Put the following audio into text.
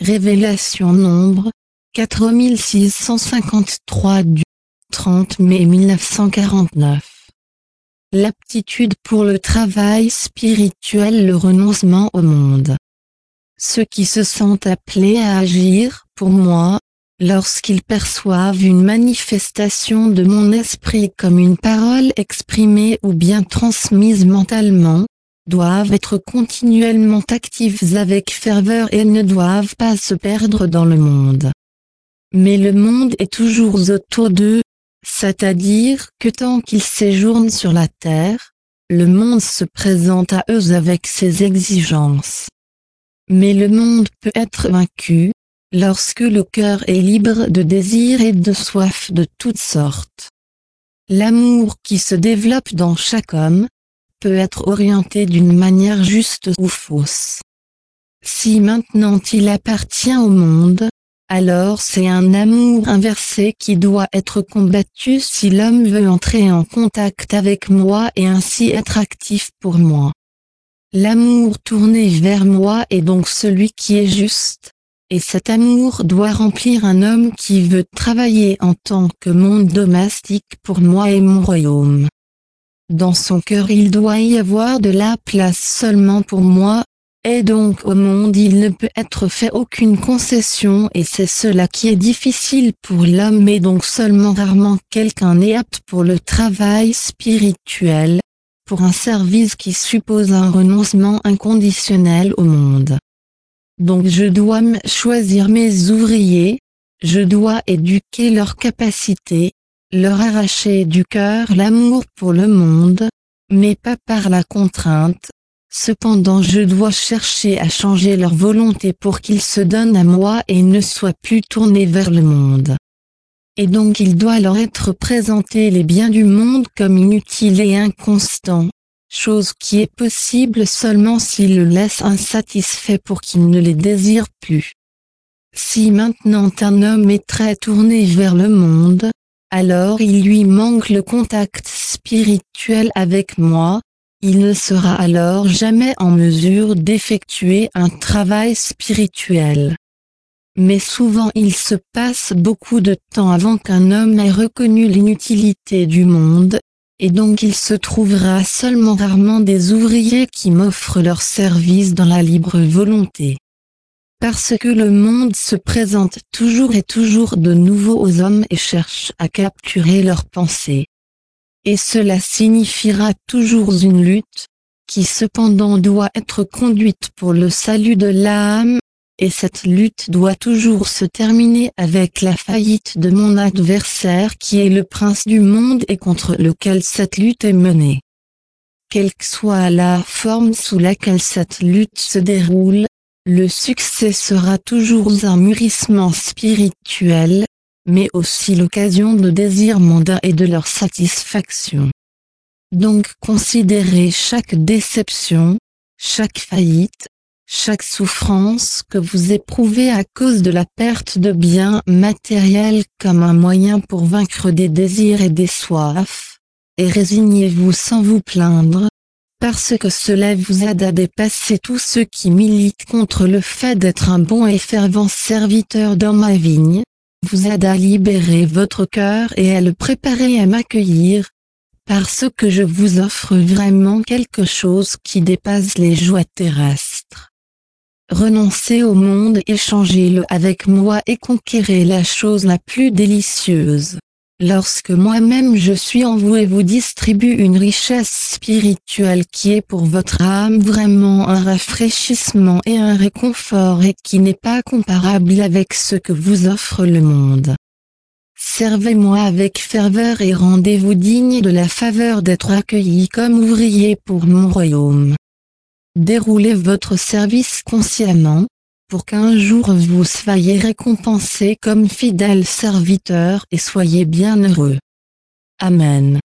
Révélation nombre 4653 du 30 mai 1949. L'aptitude pour le travail spirituel, le renoncement au monde. Ceux qui se sentent appelés à agir pour moi, lorsqu'ils perçoivent une manifestation de mon esprit comme une parole exprimée ou bien transmise mentalement, doivent être continuellement actifs avec ferveur et ne doivent pas se perdre dans le monde. Mais le monde est toujours autour d'eux, c'est-à-dire que tant qu'ils séjournent sur la terre, le monde se présente à eux avec ses exigences. Mais le monde peut être vaincu, lorsque le cœur est libre de désirs et de soif de toutes sortes. L'amour qui se développe dans chaque homme peut être orienté d'une manière juste ou fausse. Si maintenant il appartient au monde, alors c'est un amour inversé qui doit être combattu si l'homme veut entrer en contact avec moi et ainsi être actif pour moi. L'amour tourné vers moi est donc celui qui est juste, et cet amour doit remplir un homme qui veut travailler en tant que monde domestique pour moi et mon royaume. Dans son cœur il doit y avoir de la place seulement pour moi, et donc au monde il ne peut être fait aucune concession et c'est cela qui est difficile pour l'homme et donc seulement rarement quelqu'un n'est apte pour le travail spirituel, pour un service qui suppose un renoncement inconditionnel au monde. Donc je dois choisir mes ouvriers, je dois éduquer leurs capacités, leur arracher du cœur l'amour pour le monde, mais pas par la contrainte. Cependant je dois chercher à changer leur volonté pour qu'ils se donnent à moi et ne soient plus tournés vers le monde. Et donc il doit leur être présenté les biens du monde comme inutiles et inconstants, chose qui est possible seulement s'ils le laissent insatisfait pour qu'ils ne les désirent plus. Si maintenant un homme est très tourné vers le monde, alors il lui manque le contact spirituel avec moi, il ne sera alors jamais en mesure d'effectuer un travail spirituel. Mais souvent il se passe beaucoup de temps avant qu'un homme ait reconnu l'inutilité du monde, et donc il se trouvera seulement rarement des ouvriers qui m'offrent leur service dans la libre volonté. Parce que le monde se présente toujours et toujours de nouveau aux hommes et cherche à capturer leurs pensées. Et cela signifiera toujours une lutte, qui cependant doit être conduite pour le salut de l'âme, et cette lutte doit toujours se terminer avec la faillite de mon adversaire qui est le prince du monde et contre lequel cette lutte est menée. Quelle que soit la forme sous laquelle cette lutte se déroule, le succès sera toujours un mûrissement spirituel, mais aussi l'occasion de désirs mondains et de leur satisfaction. Donc considérez chaque déception, chaque faillite, chaque souffrance que vous éprouvez à cause de la perte de biens matériels comme un moyen pour vaincre des désirs et des soifs, et résignez-vous sans vous plaindre, parce que cela vous aide à dépasser tous ceux qui militent contre le fait d'être un bon et fervent serviteur dans ma vigne, vous aide à libérer votre cœur et à le préparer à m'accueillir, parce que je vous offre vraiment quelque chose qui dépasse les joies terrestres. Renoncez au monde et changez-le avec moi et conquérez la chose la plus délicieuse. Lorsque moi-même je suis en vous et vous distribue une richesse spirituelle qui est pour votre âme vraiment un rafraîchissement et un réconfort et qui n'est pas comparable avec ce que vous offre le monde. Servez-moi avec ferveur et rendez-vous digne de la faveur d'être accueilli comme ouvrier pour mon royaume. Déroulez votre service consciemment, pour qu'un jour vous soyez récompensé comme fidèle serviteur et soyez bien heureux. Amen.